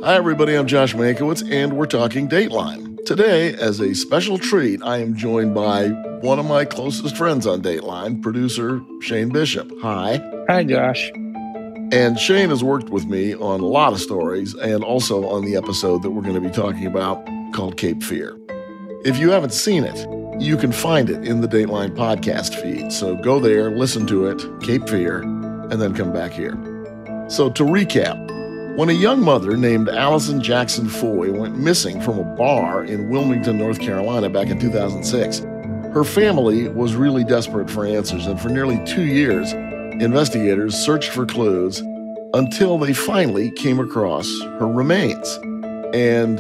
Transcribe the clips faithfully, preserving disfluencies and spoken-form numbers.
Hi, everybody. I'm Josh Mankiewicz, and we're talking Dateline. Today, as a special treat, I am joined by one of my closest friends on Dateline, producer Shane Bishop. Hi. Hi, Josh. And Shane has worked with me on a lot of stories and also on the episode that we're going to be talking about called Cape Fear. If you haven't seen it, you can find it in the Dateline podcast feed. So go there, listen to it, Cape Fear, and then come back here. So to recap, when a young mother named Allison Jackson Foy went missing from a bar in Wilmington, North Carolina back in two thousand six, her family was really desperate for answers, and for nearly two years, investigators searched for clues until they finally came across her remains. And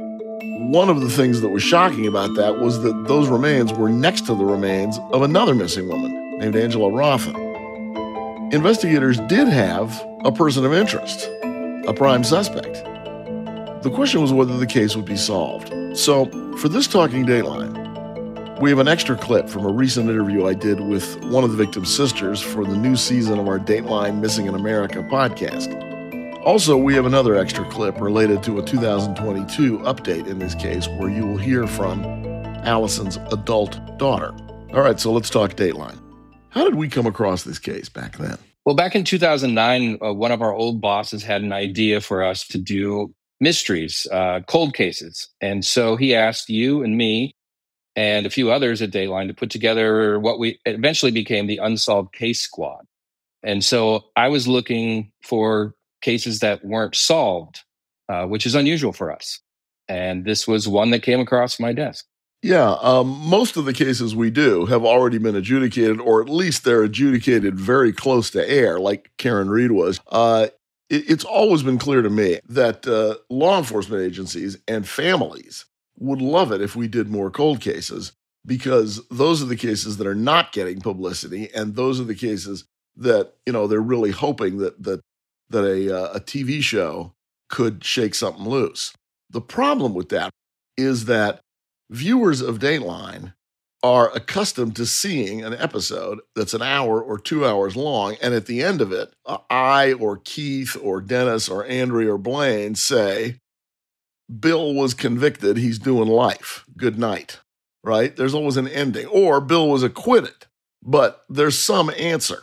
one of the things that was shocking about that was that those remains were next to the remains of another missing woman named Angela Rothen. Investigators did have a person of interest, a prime suspect. The question was whether the case would be solved. So, for this Talking Dateline, we have an extra clip from a recent interview I did with one of the victim's sisters for the new season of our Dateline Missing in America podcast. Also, we have another extra clip related to a two thousand twenty-two update in this case where you will hear from Allison's adult daughter. All right, so let's talk Dateline. How did we come across this case back then? Well, back in two thousand nine, uh, one of our old bosses had an idea for us to do mysteries, uh, cold cases. And so he asked you and me and a few others at Dateline to put together what we eventually became the Unsolved Case Squad. And so I was looking for cases that weren't solved, uh, which is unusual for us. And this was one that came across my desk. Yeah, um, most of the cases we do have already been adjudicated, or at least they're adjudicated very close to air, like Karen Reed was. Uh, it, it's always been clear to me that uh, law enforcement agencies and families would love it if we did more cold cases, because those are the cases that are not getting publicity, and those are the cases that, you know, they're really hoping that that that a, uh, a T V show could shake something loose. The problem with that is that viewers of Dateline are accustomed to seeing an episode that's an hour or two hours long, and at the end of it, uh, I or Keith or Dennis or Andrea or Blaine say, Bill was convicted, he's doing life, good night, right? There's always an ending. Or Bill was acquitted, but there's some answer.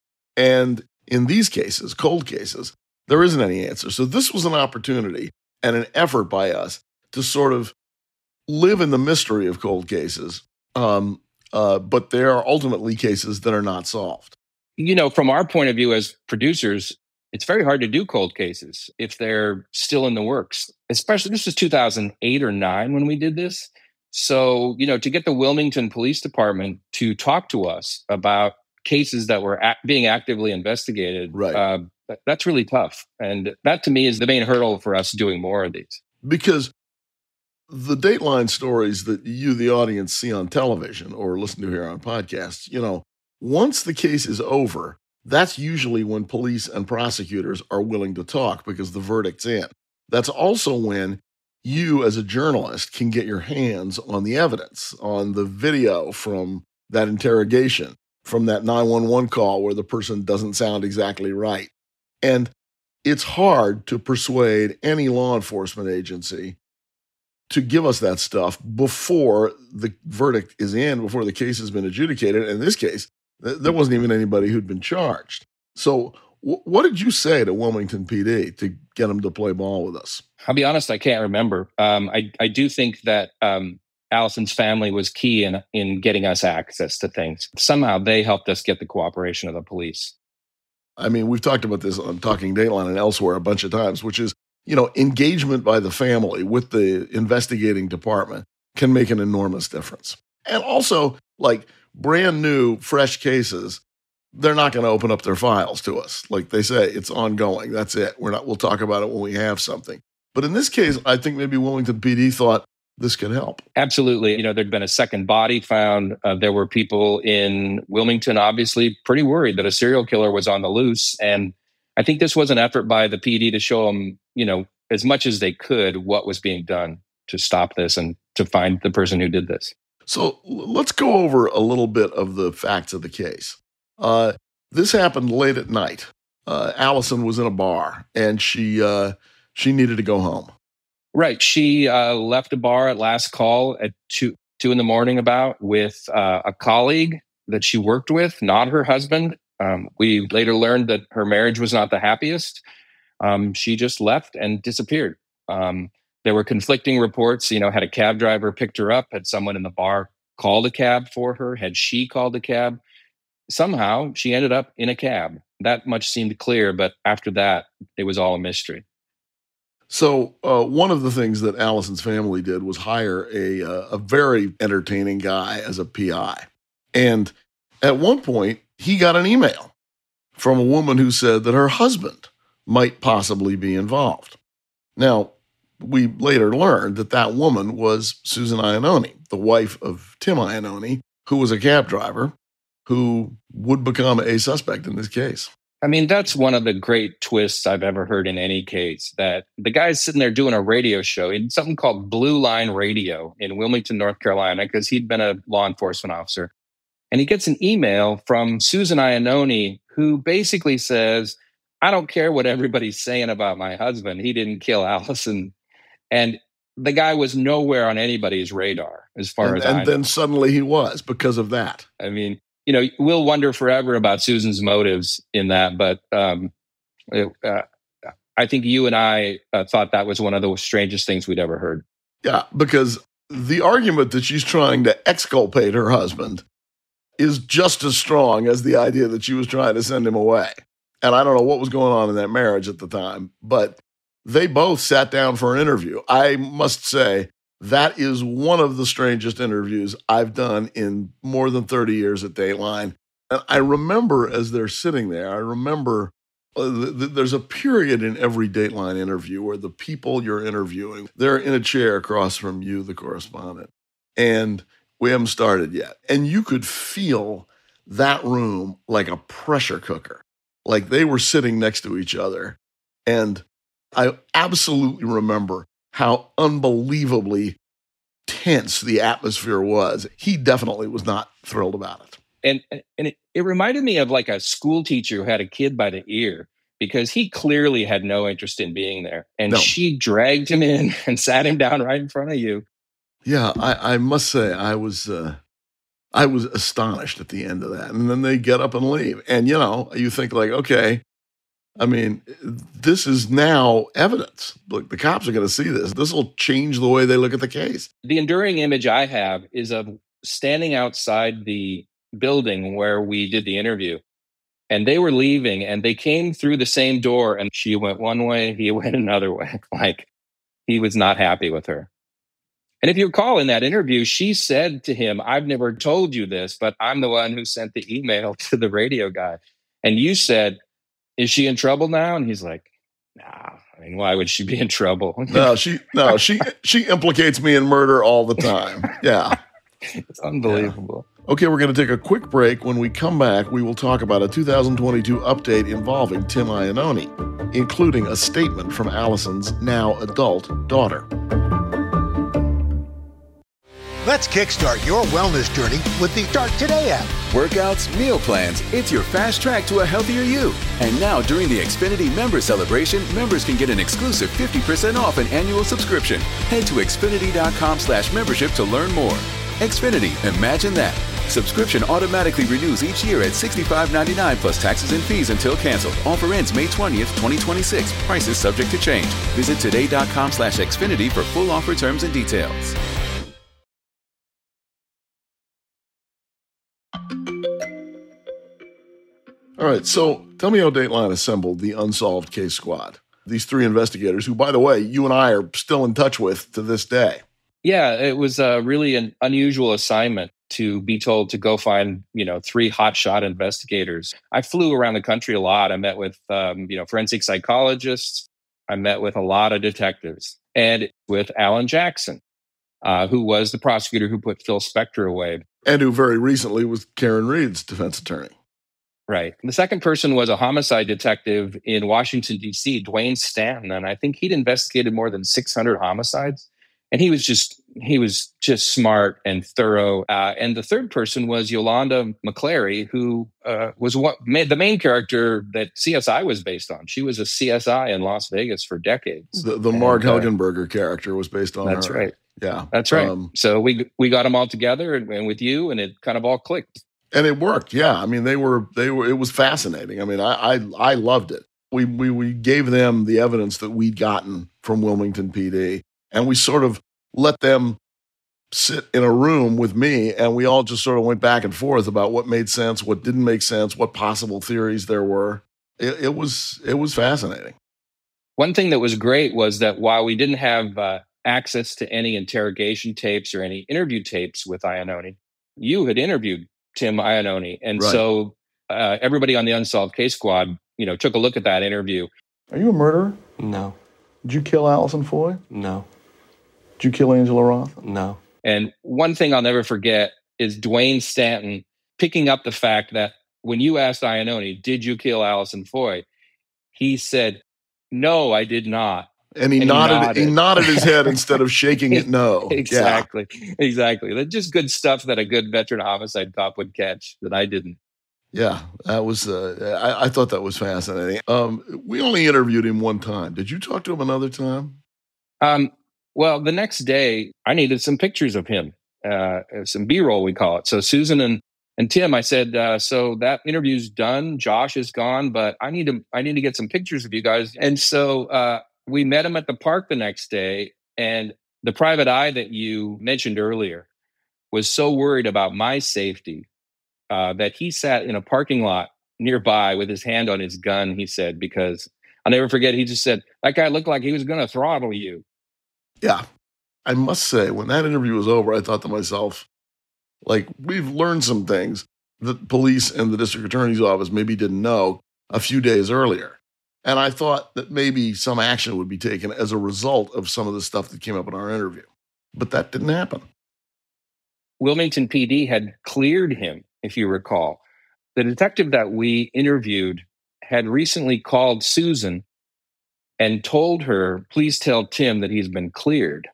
And in these cases, cold cases, there isn't any answer. So this was an opportunity and an effort by us to sort of live in the mystery of cold cases, um, uh, but there are ultimately cases that are not solved. You know, from our point of view as producers, it's very hard to do cold cases if they're still in the works. Especially, this was two thousand eight or nine when we did this. So, you know, to get the Wilmington Police Department to talk to us about cases that were act- being actively investigated, right. uh, that's really tough. And that, to me, is the main hurdle for us doing more of these. Because the Dateline stories that you, the audience, see on television or listen to here on podcasts, you know, once the case is over, that's usually when police and prosecutors are willing to talk because the verdict's in. That's also when you, as a journalist, can get your hands on the evidence, on the video from that interrogation, from that nine one one call where the person doesn't sound exactly right. And it's hard to persuade any law enforcement agency to give us that stuff before the verdict is in, before the case has been adjudicated. In this case, th- there wasn't even anybody who'd been charged. So w- what did you say to Wilmington P D to get them to play ball with us? I'll be honest, I can't remember. Um, I, I do think that um, Allison's family was key in, in getting us access to things. Somehow they helped us get the cooperation of the police. I mean, we've talked about this on Talking Dateline and elsewhere a bunch of times, which is, you know, engagement by the family with the investigating department can make an enormous difference. And also, like, brand new, fresh cases, they're not going to open up their files to us. Like they say, it's ongoing. That's it. We're not, we'll talk about it when we have something. But in this case, I think maybe Wilmington P D thought this could help. Absolutely. You know, there'd been a second body found. Uh, there were people in Wilmington, obviously, pretty worried that a serial killer was on the loose. And I think this was an effort by the P D to show them, you know, as much as they could, what was being done to stop this and to find the person who did this. So let's go over a little bit of the facts of the case. Uh, this happened late at night. Uh, Allison was in a bar, and she uh, She needed to go home. Right. She uh, left a bar at last call at two, two in the morning about with uh, a colleague that she worked with, not her husband. Um, we later learned that her marriage was not the happiest. Um, she just left and disappeared. Um, there were conflicting reports. You know, had a cab driver picked her up? Had someone in the bar called a cab for her? Had she called a cab? Somehow she ended up in a cab. That much seemed clear, but after that, it was all a mystery. So uh, one of the things that Allison's family did was hire a uh, a very entertaining guy as a P I. And at one point, he got an email from a woman who said that her husband might possibly be involved. Now, we later learned that that woman was Susan Iannone, the wife of Tim Iannone, who was a cab driver who would become a suspect in this case. I mean, that's one of the great twists I've ever heard in any case, that the guy's sitting there doing a radio show in something called Blue Line Radio in Wilmington, North Carolina, because he'd been a law enforcement officer. And he gets an email from Susan Iannone, who basically says, I don't care what everybody's saying about my husband. He didn't kill Allison. And the guy was nowhere on anybody's radar, as far and, as I know. And then suddenly he was because of that. I mean, you know, we'll wonder forever about Susan's motives in that. But um, it, uh, I think you and I uh, thought that was one of the strangest things we'd ever heard. Yeah, because the argument that she's trying to exculpate her husband is just as strong as the idea that she was trying to send him away. And I don't know what was going on in that marriage at the time, but they both sat down for an interview. I must say, that is one of the strangest interviews I've done in more than thirty years at Dateline. And I remember as they're sitting there, I remember uh, th- th- there's a period in every Dateline interview where the people you're interviewing, they're in a chair across from you, the correspondent. And we haven't started yet. And you could feel that room like a pressure cooker, like they were sitting next to each other. And I absolutely remember how unbelievably tense the atmosphere was. He definitely was not thrilled about it. And and it, it reminded me of like a school teacher who had a kid by the ear, because he clearly had no interest in being there. And No. she dragged him in and sat him down right in front of you. Yeah, I, I must say I was uh, I was astonished at the end of that. And then they get up and leave. And, you know, you think like, okay, I mean, this is now evidence. Look, the cops are going to see this. This will change the way they look at the case. The enduring image I have is of standing outside the building where we did the interview. And they were leaving and they came through the same door, and she went one way, he went another way. Like he was not happy with her. And if you recall in that interview, she said to him, I've never told you this, but I'm the one who sent the email to the radio guy. And you said, is she in trouble now? And he's like, nah, I mean, why would she be in trouble? No, she no, she she implicates me in murder all the time. Yeah. It's unbelievable. Yeah. Okay, we're going to take a quick break. When we come back, we will talk about a two thousand twenty-two update involving Tim Iannone, including a statement from Allison's now adult daughter. Let's kickstart your wellness journey with the Start Today app. Workouts, meal plans, it's your fast track to a healthier you. And now during the Xfinity Member Celebration, members can get an exclusive fifty percent off an annual subscription. Head to Xfinity.com slash membership to learn more. Xfinity, imagine that. Subscription automatically renews each year at sixty-five ninety-nine plus taxes and fees until canceled. Offer ends May twentieth, twenty twenty-six. Prices subject to change. Visit today.com slash Xfinity for full offer terms and details. All right, so tell me how Dateline assembled the Unsolved Case Squad. These three investigators, who, by the way, you and I are still in touch with to this day. Yeah, it was uh, really an unusual assignment to be told to go find, you know, three hotshot investigators. I flew around the country a lot. I met with, um, you know, forensic psychologists. I met with a lot of detectives, and with Alan Jackson, uh, who was the prosecutor who put Phil Spector away. And who very recently was Karen Reed's defense attorney. Right. The second person was a homicide detective in Washington, D C, Dwayne Stanton. And I think he'd investigated more than six hundred homicides. And he was just he was just smart and thorough. Uh, and the third person was Yolanda McClary, who uh, was what made the main character that C S I was based on. She was a C S I in Las Vegas for decades. The, the Mark and, Helgenberger uh, character was based on that's her. That's right. Yeah. That's right. Um, so we we got them all together and, and with you, and it kind of all clicked. And it worked. Yeah. I mean, they were, they were, it was fascinating. I mean, I, I, I loved it. We, we, we gave them the evidence that we'd gotten from Wilmington P D, and we sort of let them sit in a room with me, and we all just sort of went back and forth about what made sense, what didn't make sense, what possible theories there were. It, it was, it was fascinating. One thing that was great was that while we didn't have uh, access to any interrogation tapes or any interview tapes with Iannone, you had interviewed Tim Iannone. And right. so uh, everybody on the Unsolved Case Squad, you know, took a look at that interview. Are you a murderer? No. Did you kill Allison Foy? No. Did you kill Angela Roth? No. And one thing I'll never forget is Dwayne Stanton picking up the fact that when you asked Iannone, did you kill Allison Foy? He said, no, I did not. And he, and nodded, he nodded. He nodded his head instead of shaking it no. Exactly. Yeah. Exactly. That's just good stuff that a good veteran homicide cop would catch that I didn't. Yeah, that was. Uh, I, I thought that was fascinating. Um, we only interviewed him one time. Did you talk to him another time? Um, well, the next day, I needed some pictures of him, uh, some B-roll, we call it. So Susan and and Tim, I said, uh, so that interview's done. Josh is gone, but I need to. I need to get some pictures of you guys. And so uh, we met him at the park the next day, and the private eye that you mentioned earlier was so worried about my safety. Uh, that he sat in a parking lot nearby with his hand on his gun, he said, because I'll never forget, he just said, that guy looked like he was going to throttle you. Yeah. I must say, when that interview was over, I thought to myself, like, we've learned some things that police and the district attorney's office maybe didn't know a few days earlier. And I thought that maybe some action would be taken as a result of some of the stuff that came up in our interview. But that didn't happen. Wilmington P D had cleared him. If you recall, the detective that we interviewed had recently called Susan and told her, please tell Tim that he's been cleared.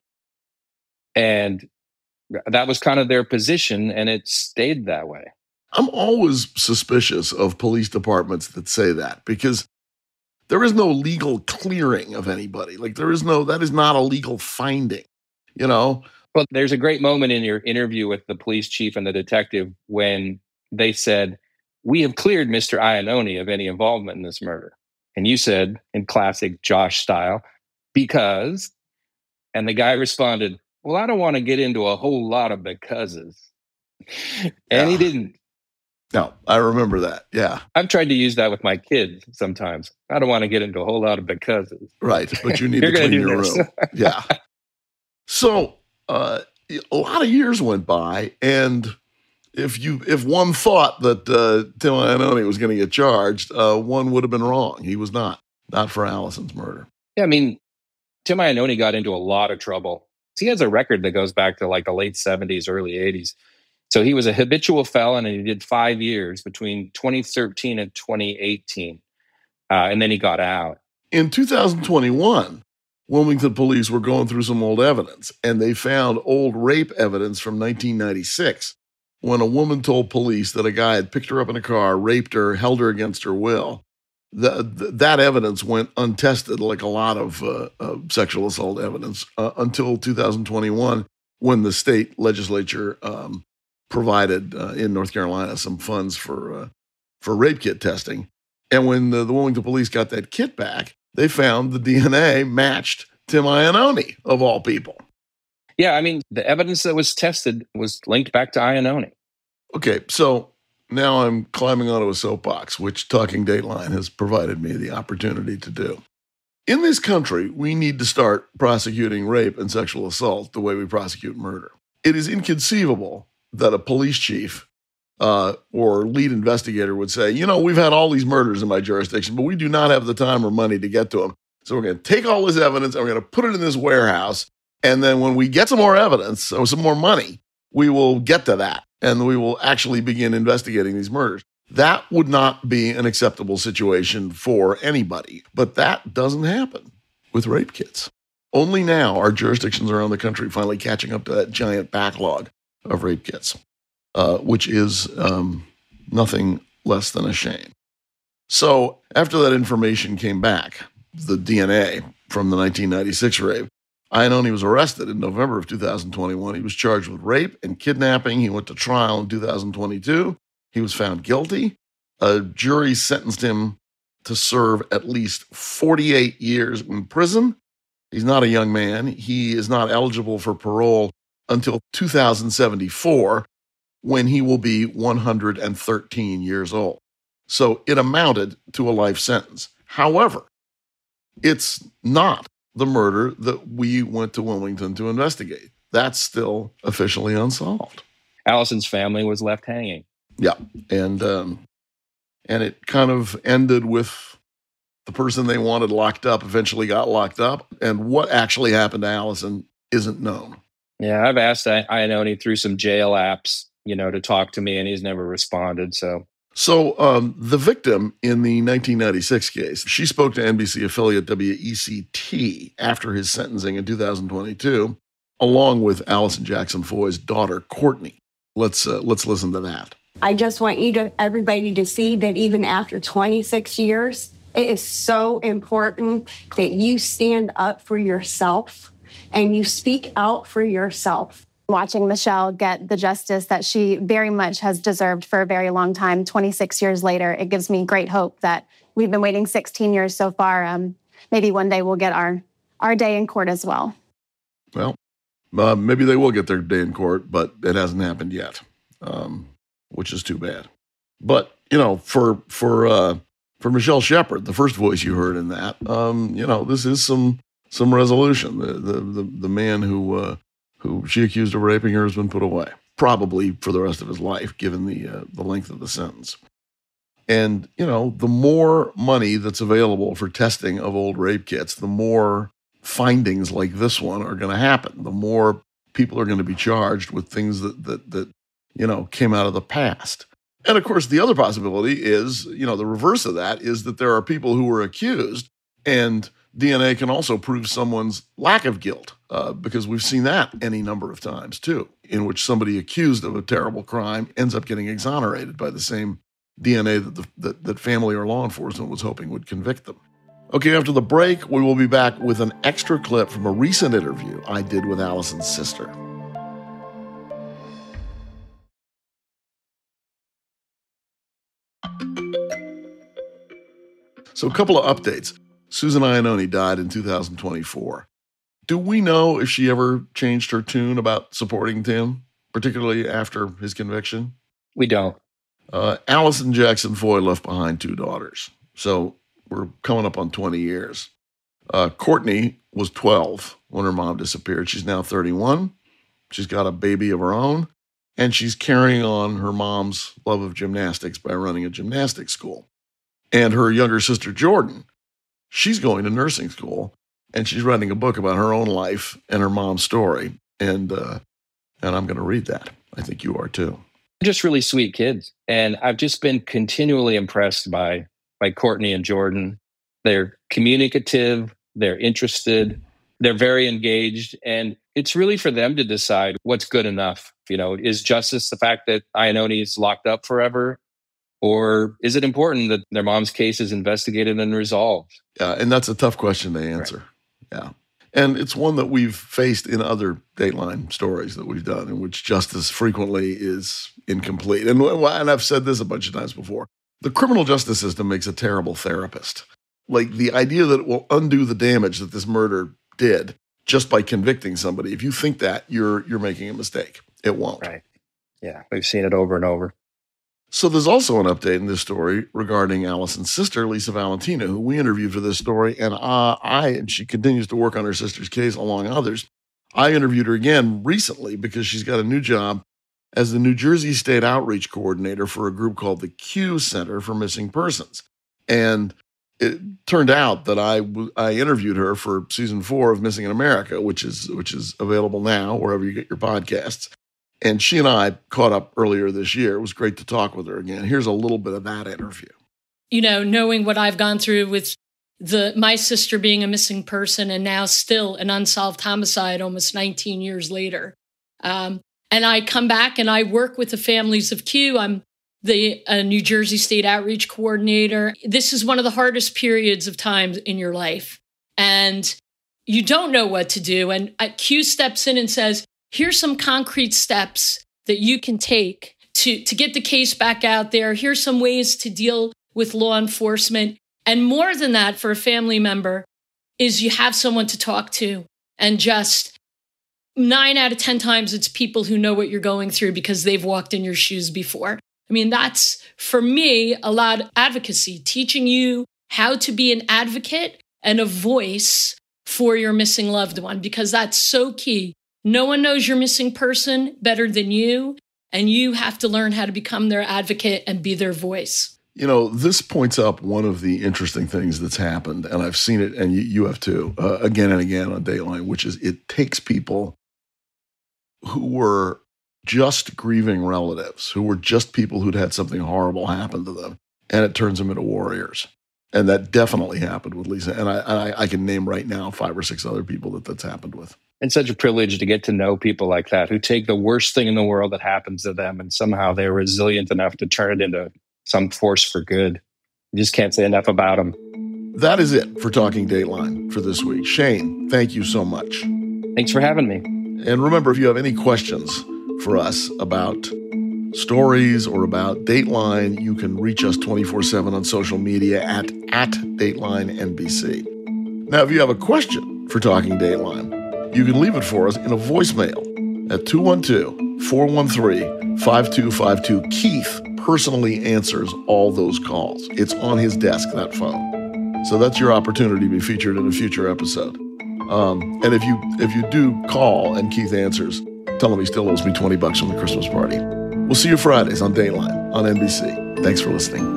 And that was kind of their position, and it stayed that way. I'm always suspicious of police departments that say that, because there is no legal clearing of anybody. Like, there is no, that is not a legal finding, you know? Well, there's a great moment in your interview with the police chief and the detective when they said, we have cleared Mister Iannone of any involvement in this murder. And you said, in classic Josh style, because, and the guy responded, well, I don't want to get into a whole lot of becauses. And yeah. He didn't. No, I remember that. Yeah. I've tried to use that with my kids sometimes. I don't want to get into a whole lot of becauses. Right. But you need to clean your this. room. Yeah. So, Uh, a lot of years went by, and if you if one thought that uh, Tim Iannone was going to get charged, uh, one would have been wrong. He was not, not for Allison's murder. Yeah, I mean, Tim Iannone got into a lot of trouble. He has a record that goes back to like the late seventies, early eighties. So he was a habitual felon, and he did five years between twenty thirteen and twenty eighteen, uh, and then he got out. In two thousand twenty-one, Wilmington police were going through some old evidence, and they found old rape evidence from nineteen ninety-six when a woman told police that a guy had picked her up in a car, raped her, held her against her will. The, the, that evidence went untested, like a lot of uh, uh, sexual assault evidence, uh, until two thousand twenty-one, when the state legislature um, provided uh, in North Carolina some funds for uh, for rape kit testing. And when the, the Wilmington police got that kit back, they found the D N A matched Tim Iannone, of all people. Yeah, I mean, the evidence that was tested was linked back to Iannone. Okay, so now I'm climbing onto a soapbox, which Talking Dateline has provided me the opportunity to do. In this country, we need to start prosecuting rape and sexual assault the way we prosecute murder. It is inconceivable that a police chief Uh, or lead investigator would say, you know, we've had all these murders in my jurisdiction, but we do not have the time or money to get to them. So we're going to take all this evidence and we're going to put it in this warehouse. And then when we get some more evidence or some more money, we will get to that and we will actually begin investigating these murders. That would not be an acceptable situation for anybody, but that doesn't happen with rape kits. Only now are jurisdictions around the country finally catching up to that giant backlog of rape kits, uh, which is um, nothing less than a shame. So after that information came back, the D N A from the nineteen ninety-six rape, Iannone was arrested in November of two thousand twenty-one. He was charged with rape and kidnapping. He went to trial in two thousand twenty-two. He was found guilty. A jury sentenced him to serve at least forty-eight years in prison. He's not a young man. He is not eligible for parole until two thousand seventy-four, when he will be one hundred thirteen years old. So it amounted to a life sentence. However, it's not the murder that we went to Wilmington to investigate. That's still officially unsolved. Allison's family was left hanging. Yeah, and um, and it kind of ended with the person they wanted locked up eventually got locked up, and what actually happened to Allison isn't known. Yeah, I've asked Iannone through some jail apps, you know, to talk to me, and he's never responded. So, so um, the victim in the nineteen ninety-six case, she spoke to N B C affiliate W E C T after his sentencing in two thousand twenty-two, along with Allison Jackson Foy's daughter, Courtney. Let's uh, let's listen to that. I just want you to everybody to see that even after twenty-six years, it is so important that you stand up for yourself and you speak out for yourself. Watching Michelle get the justice that she very much has deserved for a very long time, twenty-six years later, it gives me great hope that we've been waiting sixteen years so far. Um, maybe one day we'll get our, our day in court as well. Well, uh, maybe they will get their day in court, but it hasn't happened yet, um, which is too bad. But, you know, for for uh, for Michelle Shepard, the first voice you heard in that, um, you know, this is some some resolution. The the the, the man who uh, who she accused of raping her has been put away, probably for the rest of his life, given the uh, the length of the sentence. And, you know, the more money that's available for testing of old rape kits, the more findings like this one are going to happen. The more people are going to be charged with things that that that you know came out of the past. And of course, the other possibility is, you know, the reverse of that is that there are people who were accused, and D N A can also prove someone's lack of guilt, uh, because we've seen that any number of times too, in which somebody accused of a terrible crime ends up getting exonerated by the same D N A that the that, that family or law enforcement was hoping would convict them. Okay, after the break, we will be back with an extra clip from a recent interview I did with Allison's sister. So a couple of updates. Susan Iannone died in two thousand twenty-four. Do we know if she ever changed her tune about supporting Tim, particularly after his conviction? We don't. Uh, Allison Jackson Foy left behind two daughters. So we're coming up on twenty years. Uh, Courtney was twelve when her mom disappeared. She's now thirty-one. She's got a baby of her own, and she's carrying on her mom's love of gymnastics by running a gymnastics school. And her younger sister, Jordan, she's going to nursing school, and she's writing a book about her own life and her mom's story. And uh, and I'm going to read that. I think you are too. Just really sweet kids. And I've just been continually impressed by, by Courtney and Jordan. They're communicative, they're interested, they're very engaged. And it's really for them to decide what's good enough. You know, is justice the fact that Iannone is locked up forever? Or is it important that their mom's case is investigated and resolved? Yeah, and that's a tough question to answer. Right. Yeah. And it's one that we've faced in other Dateline stories that we've done, in which justice frequently is incomplete. And, and I've said this a bunch of times before. The criminal justice system makes a terrible therapist. Like, the idea that it will undo the damage that this murder did just by convicting somebody, if you think that, you're you're making a mistake. It won't. Right. Yeah, we've seen it over and over. So there's also an update in this story regarding Allison's sister, Lisa Valentina, who we interviewed for this story. And uh, I, and she continues to work on her sister's case along others. I interviewed her again recently because she's got a new job as the New Jersey State Outreach Coordinator for a group called the Q Center for Missing Persons. And it turned out that I, I interviewed her for season four of Missing in America, which is, which is available now wherever you get your podcasts. And she and I caught up earlier this year. It was great to talk with her again. Here's a little bit of that interview. You know, knowing what I've gone through with the my sister being a missing person and now still an unsolved homicide almost nineteen years later. Um, and I come back and I work with the families of Q. I'm the uh, New Jersey State Outreach Coordinator. This is one of the hardest periods of time in your life. And you don't know what to do. And uh, Q steps in and says, here's some concrete steps that you can take to, to get the case back out there. Here's some ways to deal with law enforcement. And more than that, for a family member, is you have someone to talk to. And just nine out of ten times, it's people who know what you're going through because they've walked in your shoes before. I mean, that's, for me, a lot of advocacy, teaching you how to be an advocate and a voice for your missing loved one, because that's so key. No one knows your missing person better than you, and you have to learn how to become their advocate and be their voice. You know, this points up one of the interesting things that's happened, and I've seen it, and you, you have too, uh, again and again on Dateline, which is it takes people who were just grieving relatives, who were just people who'd had something horrible happen to them, and it turns them into warriors. And that definitely happened with Lisa. And I, I, I can name right now five or six other people that that's happened with. It's such a privilege to get to know people like that who take the worst thing in the world that happens to them and somehow they're resilient enough to turn it into some force for good. You just can't say enough about them. That is it for Talking Dateline for this week. Shane, thank you so much. Thanks for having me. And remember, if you have any questions for us about stories or about Dateline, you can reach us twenty-four seven on social media at, at Dateline N B C. Now, if you have a question for Talking Dateline, you can leave it for us in a voicemail at two one two, four one three, five two five two. Keith personally answers all those calls. It's on his desk, that phone. So that's your opportunity to be featured in a future episode. Um, and if you if you do call and Keith answers, tell him he still owes me twenty bucks from the Christmas party. We'll see you Fridays on Dateline on N B C. Thanks for listening.